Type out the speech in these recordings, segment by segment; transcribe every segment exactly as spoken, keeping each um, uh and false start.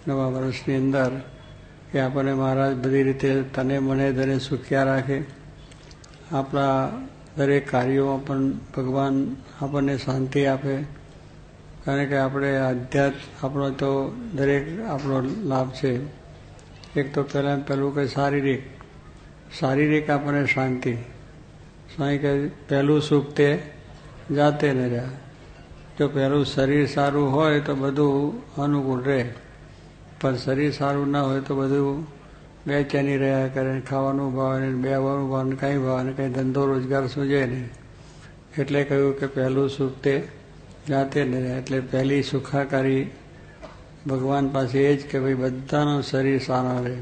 નવા વર્ષની અંદર કે આપણને મહારાજ બધી રીતે તને મને ધને સુખ્યા રાખે, આપણા દરેક કાર્યોમાં પણ ભગવાન આપણને શાંતિ આપે. કારણ કે આપણે આધ્યાત્મ આપણો તો દરેક આપણો લાભ છે. એક તો પહેલાં પહેલું કે શારીરિક શારીરિક આપણને શાંતિ. સ્વામી કે પહેલું સુખ તે જાતે ન રહ્યા. જો પહેલું શરીર સારું હોય તો બધું અનુકૂળ રહે, પણ શરીર સારું ના હોય તો બધું બેચેની રહ્યા કરે, ખાવાનું ભાવે ને બેવાનું ભાવે ને કંઈ ભાવે ને કંઈ ધંધો રોજગાર સૂજે નહીં. એટલે કહ્યું કે પહેલું સુખ તે જાતે ન રહ્યા. એટલે પહેલી સુખાકારી ભગવાન પાસે એ જ કે ભાઈ બધાનું શરીર સારા રહે.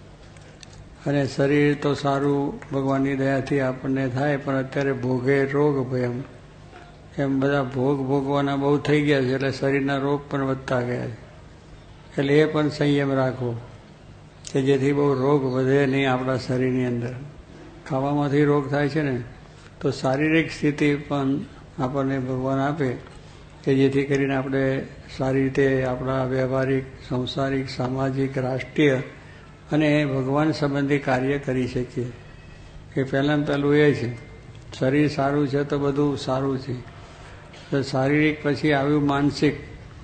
અને શરીર તો સારું ભગવાનની દયાથી આપણને થાય, પણ અત્યારે ભોગે રોગ ભયમ, એમ બધા ભોગ ભોગવાના બહુ થઈ ગયા છે, એટલે શરીરના રોગ પણ વધતા ગયા છે. એટલે એ પણ સંયમ રાખવો કે જેથી બહુ રોગ વધે નહીં આપણા શરીરની અંદર. ખાવામાંથી રોગ થાય છે ને, તો શારીરિક સ્થિતિ પણ આપણને ભગવાન આપે કે જેથી કરીને આપણે સારી રીતે આપણા વ્યવહારિક, સંસારિક, સામાજિક, રાષ્ટ્રીય અને ભગવાન સંબંધી કાર્ય કરી શકીએ. એ પહેલાં પહેલું એ છે. શરીર સારું છે તો બધું સારું છે. તો શારીરિક પછી આવ્યું માનસિક,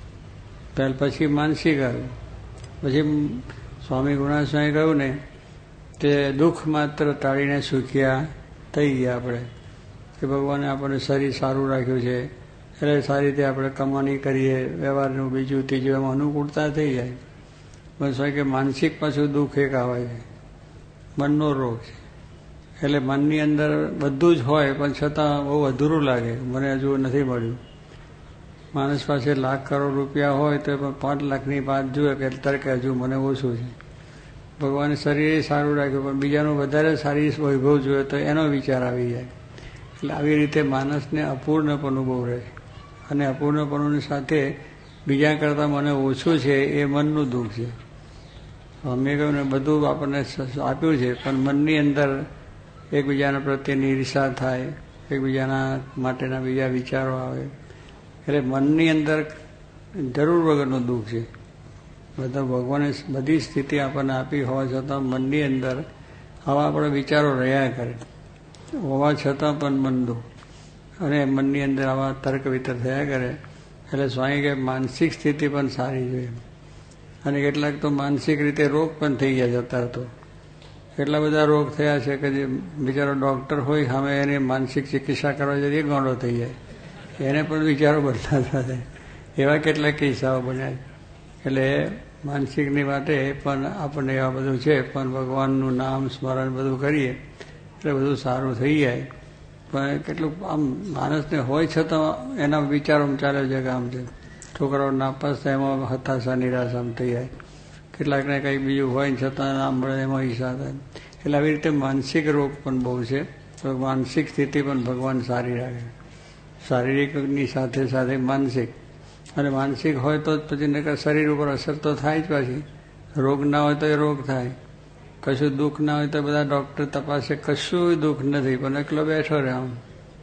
પહેલ પછી માનસિક આવ્યું. પછી સ્વામી ગુણાસ્વામી કહ્યું ને તે દુઃખ માત્ર ટાળીને સુખ્યા થઈ ગયા આપણે, કે ભગવાને આપણને શરીર સારું રાખ્યું છે એટલે સારી રીતે આપણે કમાણી કરીએ, વ્યવહારનું બીજું ત્રીજું એમાં અનુકૂળતા થઈ જાય. બસ હોય કે માનસિક પાછું દુઃખ એક આવે છે, મનનો રોગ છે. એટલે મનની અંદર બધું જ હોય પણ છતાં બહુ અધૂરું લાગે, મને હજુ નથી મળ્યું. માણસ પાસે લાખ કરોડ રૂપિયા હોય તો પણ પાંચ લાખની વાત જુએ કે અત્યારે કે હજુ મને ઓછું છે. ભગવાને શરીર સારું રાખ્યું પણ બીજાનું વધારે સારી વૈભવ જોઈએ તો એનો વિચાર આવી જાય. એટલે આવી રીતે માણસને અપૂર્ણપણું બહુ રહે. અને અપૂર્ણપણુની સાથે બીજા કરતાં મને ઓછું છે એ મનનું દુઃખ છે. અમે કહ્યું ને બધું આપણને આપ્યું છે પણ મનની અંદર એકબીજાના પ્રત્યેની ઈર્ષા થાય, એકબીજાના માટેના બીજા વિચારો આવે. એટલે મનની અંદર જરૂર વગરનું દુઃખ છે. બધા ભગવાને બધી સ્થિતિ આપણને આપી હોવા છતાં મનની અંદર આવા આપણા વિચારો રહ્યા કરે, હોવા છતાં પણ મન દુઃખ અને મનની અંદર આવા તર્ક વિતર્ક થયા કરે. એટલે સ્વામી કે માનસિક સ્થિતિ પણ સારી જોઈએ. અને કેટલાક તો માનસિક રીતે રોગ પણ થઈ ગયા જતા હતો. એટલા બધા રોગ થયા છે કે જે બિચારો ડૉક્ટર હોય સામે એને માનસિક ચિકિત્સા કરવા જઈએ ગાંડો થઈ જાય, એને પણ વિચારો બદલાતા થાય. એવા કેટલાક કિસ્સાઓ બન્યા. એટલે માનસિકની માટે પણ આપણને એવા બધું છે, પણ ભગવાનનું નામ સ્મરણ બધું કરીએ એટલે બધું સારું થઈ જાય. પણ કેટલું આમ માણસને હોય છતાં એના વિચારોમાં ચાલે છે કે આમ છે. છોકરાઓ નાપાસ થાય એમાં હતાશા નિરાશા થઈ જાય. કેટલાકને કંઈ બીજું હોય છતાં નામ મળે એમાં ઈચ્છા થાય. એટલે આવી રીતે માનસિક રોગ પણ બહુ છે. તો માનસિક સ્થિતિ પણ ભગવાન સારી રાખે. શારીરિકની સાથે સાથે માનસિક. અને માનસિક હોય તો જ પછી નકર શરીર ઉપર અસર તો થાય જ. પાછી રોગ ના હોય તો એ રોગ થાય, કશું દુઃખ ના હોય તો બધા ડૉક્ટર તપાસે કશું દુઃખ નથી પણ એકલો બેઠો રહે આમ.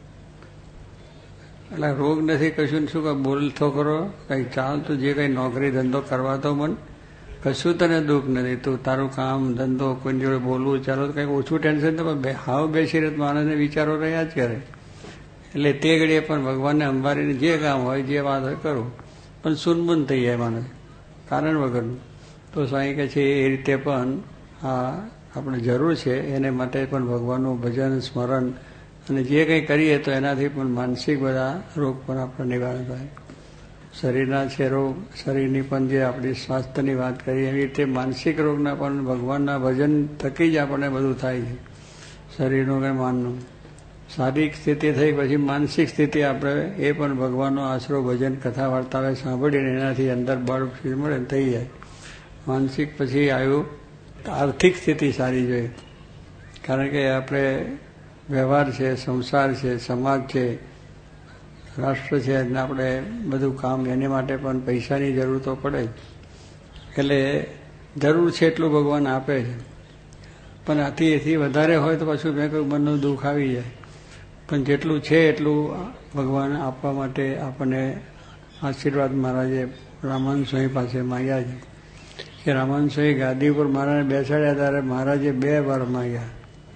એટલે રોગ નથી કશું શું કે બોલતો કરો, કંઈ ચાલતું જે કંઈ નોકરી ધંધો કરવા તો મન કશું તને દુઃખ નથી. તું તારું કામ ધંધો કોઈ જોડે બોલવું ચાલો તો કંઈક ઓછું ટેન્શન તો પણ હાવ બેસી રહે માણસને વિચારો રહ્યા જ કરે. એટલે તે ઘડીએ પણ ભગવાનને અંબારીને જે કામ હોય જે વાત હોય કરું પણ સુનબુન થઈ જાય માણસ કારણ વગરનું. તો સ્વામી કહે છે એ રીતે પણ આ આપણે જરૂર છે. એને માટે પણ ભગવાનનું ભજન સ્મરણ અને જે કંઈ કરીએ તો એનાથી પણ માનસિક બધા રોગ પણ આપણે નિવારણ થાય. શરીરના છે રોગ, શરીરની પણ જે આપણી સ્વાસ્થ્યની વાત કરીએ એવી રીતે માનસિક રોગના પણ ભગવાનના ભજન થકી જ આપણને બધું થાય છે. શરીરનું કે માનનું શારીરિક સ્થિતિ થઈ પછી માનસિક સ્થિતિ આપણે એ પણ ભગવાનનો આશરો ભજન કથા વાર્તાઓ સાંભળીને એનાથી અંદર બળ મળે થઈ જાય. માનસિક પછી આવ્યું આર્થિક સ્થિતિ સારી જોઈએ. કારણ કે આપણે વ્યવહાર છે, સંસાર છે, સમાજ છે, રાષ્ટ્ર છે, અને આપણે બધું કામ એની માટે પણ પૈસાની જરૂર તો પડે જ. એટલે જરૂર છે એટલું ભગવાન આપે છે. પણ આથી એથી વધારે હોય તો પાછું મેં કહ્યું મનનું દુઃખ આવી જાય. પણ જેટલું છે એટલું ભગવાન આપવા માટે આપણને આશીર્વાદ મહારાજે રામાનંદ સ્વામી પાસે માંગ્યા છે. કે રામાનંદ સ્વામી ગાદી ઉપર મહારાજને બેસાડ્યા ત્યારે મહારાજે બે વાર માંગ્યા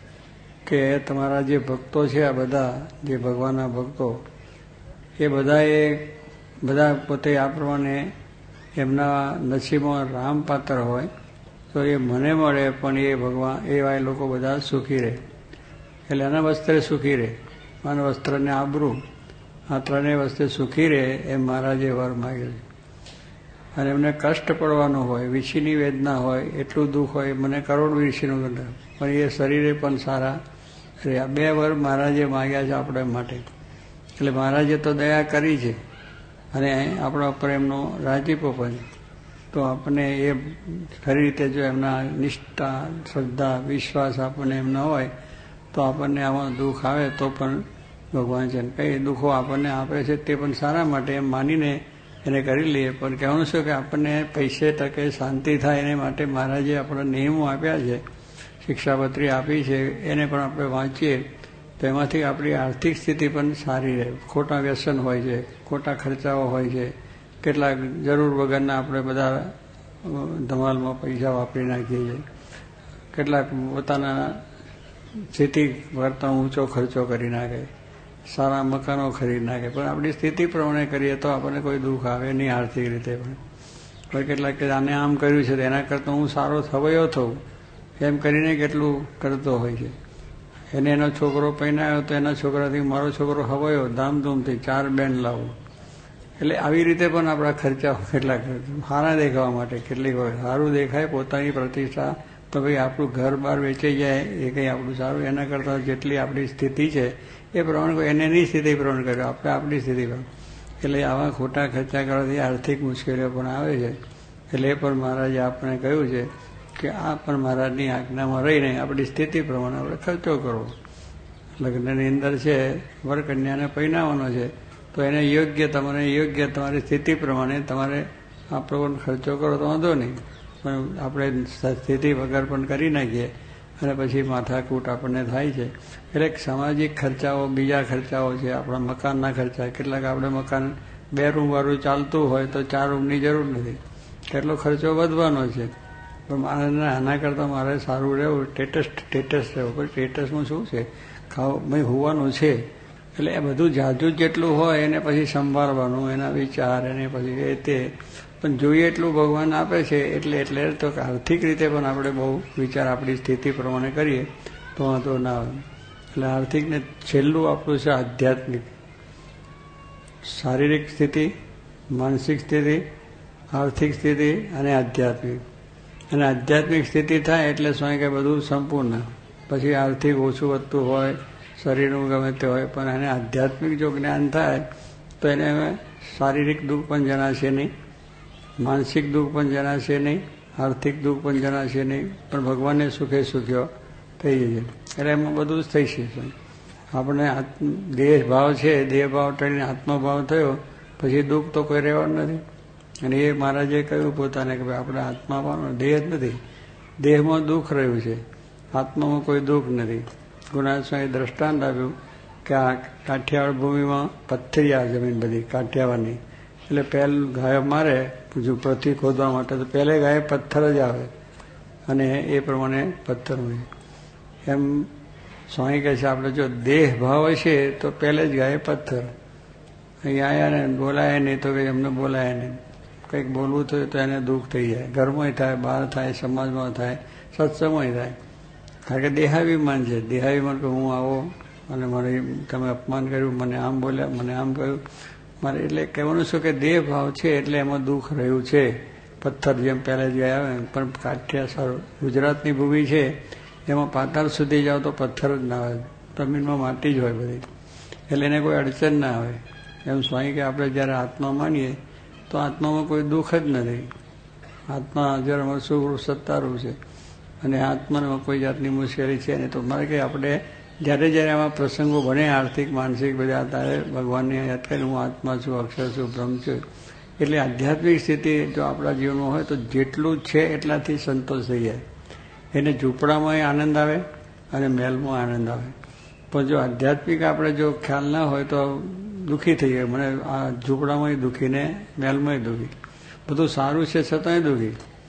કે તમારા જે ભક્તો છે આ બધા જે ભગવાનના ભક્તો એ બધાએ બધા પોતે આ પ્રમાણે એમના નસીબમાં રામ પાત્ર હોય તો એ મને મળે પણ એ ભગવાન એવા લોકો બધા સુખી રહે, એટલે એના વસ્ત્રે સુખી રહે, માન વસ્ત્રને આબરૂ આ ત્રણેય વસ્ત્રે સુખી રહે એમ મહારાજે વર માગ્યો છે. અને એમને કષ્ટ પડવાનો હોય, વિષીની વેદના હોય, એટલું દુઃખ હોય, મને કરોડ વિષીનું પણ એ શરીરે પણ સારા રહે. આ બે વર મહારાજે માગ્યા છે આપણા માટે. એટલે મહારાજે તો દયા કરી છે અને આપણા ઉપર એમનો રાજીપો પણ. તો આપણને એ ખરી રીતે જો એમના નિષ્ઠા, શ્રદ્ધા, વિશ્વાસ આપણને એમના હોય તો આપણને આમાં દુઃખ આવે તો પણ ભગવાન છે કઈ દુઃખો આપણને આપે છે તે પણ સારા માટે એમ માનીને એને કરી લઈએ. પણ કહેવાનું શું કે આપણને પૈસે ટકે શાંતિ થાય એને માટે મહારાજે આપણા નિયમો આપ્યા છે, શિક્ષાપત્રી આપી છે, એને પણ આપણે વાંચીએ તો એમાંથી આપણી આર્થિક સ્થિતિ પણ સારી રહે. ખોટા વ્યસન હોય છે, ખોટા ખર્ચાઓ હોય છે, કેટલાક જરૂર વગરના આપણે બધા ધમાલમાં પૈસા વાપરી નાખીએ છીએ, કેટલાક પોતાના સ્થિતિ કરતાં ઊંચો ખર્ચો કરી નાખે, સારા મકાનો ખરીદ નાખે. પણ આપણી સ્થિતિ પ્રમાણે કરીએ તો આપણને કોઈ દુઃખ આવે નહીં આર્થિક રીતે પણ. કોઈ કેટલાક કે આને આમ કર્યું છે એના કરતાં હું સારો થવાયો થઉં એમ કરીને કેટલું કરતો હોય છે. એને એનો છોકરો પહેરાયો તો એના છોકરાથી મારો છોકરો હવાયો ધામધૂમથી ચાર બેન લાવો. એટલે આવી રીતે પણ આપણા ખર્ચા કેટલાક સારા દેખાવા માટે કેટલીક હોય સારું દેખાય પોતાની પ્રતિષ્ઠા તો ભાઈ આપણું ઘર બહાર વેચાઈ જાય એ કંઈ આપણું સારું, એના કરતાં જેટલી આપણી સ્થિતિ છે એ પ્રમાણે કોઈ એને એની સ્થિતિ પ્રમાણે કર્યું, આપણે આપણી સ્થિતિ પ્રમાણે. એટલે આવા ખોટા ખર્ચા કરવાથી આર્થિક મુશ્કેલીઓ પણ આવે છે. એટલે એ પણ મહારાજે આપણે કહ્યું છે કે આ પણ મહારાજની આજ્ઞામાં રહીને આપણી સ્થિતિ પ્રમાણે આપણે ખર્ચો કરવો. લગ્નની અંદર છે વરકન્યાને પહેરાવવાનો છે તો એને યોગ્ય તમારે યોગ્ય તમારી સ્થિતિ પ્રમાણે તમારે આ પ્રમાણે ખર્ચો કરો તો વાંધો નહીં, પણ આપણે સ્થિતિ વગર પણ કરી નાખીએ અને પછી માથાકૂટ આપણને થાય છે. એટલે સામાજિક ખર્ચાઓ, બીજા ખર્ચાઓ છે, આપણા મકાનના ખર્ચા. કેટલાક આપણે મકાન બે રૂમવાળું ચાલતું હોય તો ચાર રૂમની જરૂર નથી, કેટલો ખર્ચો વધવાનો છે. પણ મારે આના કરતાં મારે સારું રહેવું, ટેટસ ટેટસ રહેવું. પણ ટેટસમાં શું છે, ખાવ ભાઈ હોવાનું છે એટલે એ બધું જાજુ જેટલું હોય એને પછી સંભાળવાનું, એના વિચાર, એને પછી એ તે. પણ જોઈએ એટલું ભગવાન આપે છે એટલે એટલે તો આર્થિક રીતે પણ આપણે બહુ વિચાર આપણી સ્થિતિ પ્રમાણે કરીએ તો વાંધો ના આવે. એટલે આર્થિકને છેલ્લું આપણું છે આધ્યાત્મિક. શારીરિક સ્થિતિ, માનસિક સ્થિતિ, આર્થિક સ્થિતિ અને આધ્યાત્મિક. અને આધ્યાત્મિક સ્થિતિ થાય એટલે સ્વાય કે બધું સંપૂર્ણ. પછી આર્થિક ઓછું વધતું હોય, શરીરનું ગમે તે હોય, પણ એને આધ્યાત્મિક જો જ્ઞાન થાય તો એને શારીરિક દુઃખ પણ જણાશે નહીં, માનસિક દુઃખ પણ જણાશે નહીં, આર્થિક દુઃખ પણ જણાશે નહીં, પણ ભગવાનને સુખે સુખ્યો થઈ જશે. એટલે એમાં બધું જ થઈ છે. આપણે દેહ ભાવ છે, દેહ ભાવ ટળીને આત્મભાવ થયો પછી દુઃખ તો કોઈ રહેવાનું નથી. અને એ મહારાજે કહ્યું પોતાને કે ભાઈ આપણે આત્મામાં દેહ જ નથી, દેહમાં દુઃખ રહ્યું છે, આત્મામાં કોઈ દુઃખ નથી. ગુરુનાથ સ્વામી દ્રષ્ટાંત આપ્યું કે આ કાઠિયાવાડ ભૂમિમાં પથ્થરિયા જમીન બધી કાઠિયાવાડની. એટલે પહેલ ગાય મારે પૃથ્વી ખોદવા માટે તો પહેલે ગાય પથ્થર જ આવે અને એ પ્રમાણે પથ્થર હોય. એમ સ્વામી કહે છે આપણે જો દેહ ભાવ હશે તો પહેલે જ ગાય પથ્થર. અહીં આવ્યા ને બોલાય નહીં તો કંઈ એમને બોલાય નહીં, કંઈક બોલવું થયું તો એને દુઃખ થઈ જાય. ઘરમાં થાય, બહાર થાય, સમાજમાં થાય, સત્સંગમાં થાય. કારણ કે દેહાભિમાન છે. દેહાભિમાન કે હું આવો અને મારે તમે અપમાન કર્યું, મને આમ બોલ્યા, મને આમ કહ્યું મારે. એટલે કહેવાનું શું કે દેહ ભાવ છે એટલે એમાં દુઃખ રહ્યું છે. પથ્થર જેમ પહેલા જ ગયા આવે. પણ કાઠિયા સારું ગુજરાતની ભૂમિ છે એમાં પાતાળ સુધી જાઓ તો પથ્થર જ ના આવે, જમીનમાં માટી જ હોય બધી. એટલે એને કોઈ અડચણ ના આવે. એમ સ્વામી કે આપણે જ્યારે આત્મા માનીએ તો આત્મામાં કોઈ દુઃખ જ નથી. આત્મા હાજરમાં સુખ સત્તારૂપ છે અને આત્મામાં કોઈ જાતની મુશ્કેલી છે નહીં. તો મારે કે આપણે જ્યારે જ્યારે આવા પ્રસંગો બને આર્થિક માનસિક બધા ત્યારે ભગવાનને યાદ કરીને હું આત્મા છું, અક્ષર છું, બ્રહ્મ છું. એટલે આધ્યાત્મિક સ્થિતિ જો આપણા જીવનમાં હોય તો જેટલું છે એટલાથી સંતોષ થઈ જાય. એને ઝૂંપડામાં આનંદ આવે અને મહેલમાં આનંદ આવે. પણ જો આધ્યાત્મિક આપણે જો ખ્યાલ ના હોય તો દુઃખી થઈ જાય. મને આ ઝૂંપડામાં દુઃખી ને મહેલમાં દુઃખી, બધું સારું છે છતાંય દુઃખી.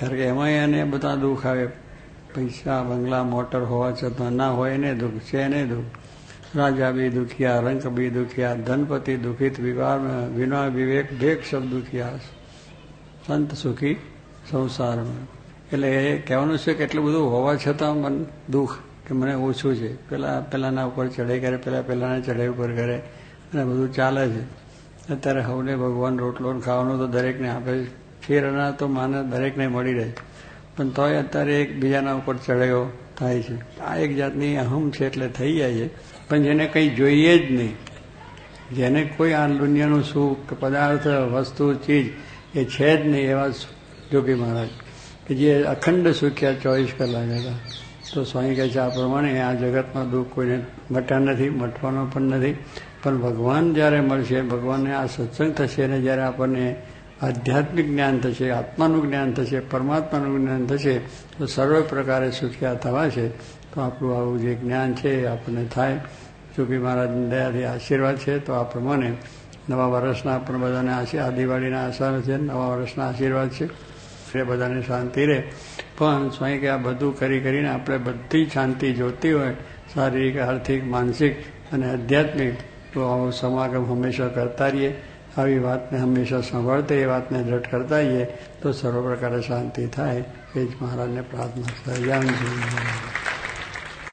કારણ કે એમાં એને બધા દુઃખ આવે. પૈસા બંગલા મોટર હોવા છતાં ના હોય એને દુઃખ છે, એને દુઃખ. રાજા બી દુખિયા, રંક બી દુખિયા, ધનપતિ દુખિત, વિવાર વિના વિવેક ભેગ સબ દુખિયા, સંત સુખી સંસારમાં. એટલે એ કહેવાનું છે કે એટલું બધું હોવા છતાં મન દુઃખ કે મને ઓછું છે. પેલા પેલાના ઉપર ચઢાઈ કરે, પેલા પેલાના ચઢાઈ ઉપર કરે અને બધું ચાલે છે. અત્યારે હવને ભગવાન રોટલો ખાવાનું તો દરેકને આપે છે. ખીર અનાજ તો માને દરેકને મળી રહે, પણ તોય અત્યારે એક બીજાના ઉપર ચઢાયો થાય છે. આ એક જાતની અહમ છે એટલે થઈ જાય છે. પણ જેને કંઈ જોઈએ જ નહીં, જેને કોઈ આ દુનિયાનું સુખ કે પદાર્થ વસ્તુ ચીજ એ છે જ નહીં, એવા જોગી મહારાજ કે જે અખંડ સુખ્યા ચોવીસ કલાક હતા. તો સ્વામી કહે છે આ પ્રમાણે આ જગતમાં દુઃખ કોઈને મટ્યા નથી, મટવાનો પણ નથી. પણ ભગવાન જ્યારે મળશે, ભગવાનને આ સત્સંગ થશે અને જ્યારે આપણને આધ્યાત્મિક જ્ઞાન થશે, આત્માનું જ્ઞાન થશે, પરમાત્માનું જ્ઞાન થશે, તો સર્વ પ્રકારે સુખ્યા થવા છે. તો આપણું આવું જે જ્ઞાન છે એ આપણને થાય. જોગી મહારાજની દયાથી આશીર્વાદ છે. તો આ પ્રમાણે નવા વર્ષના પણ બધાને આ દિવાળીના આશીર્વાદ છે, નવા વર્ષના આશીર્વાદ છે. એ બધાને શાંતિ રહે. પણ સ્વામી કે આ બધું કરી કરીને આપણે બધી શાંતિ જોતી હોય, શારીરિક, આર્થિક, માનસિક અને આધ્યાત્મિક, તો આવો સમાગમ હંમેશા કરતા રહીએ. આવી વાતને હંમેશા સાંભળતા એ વાતને દ્રઢ કરતા રહીએ તો સર્વ પ્રકારે શાંતિ થાય. એ જ મહારાજને પ્રાર્થના છે.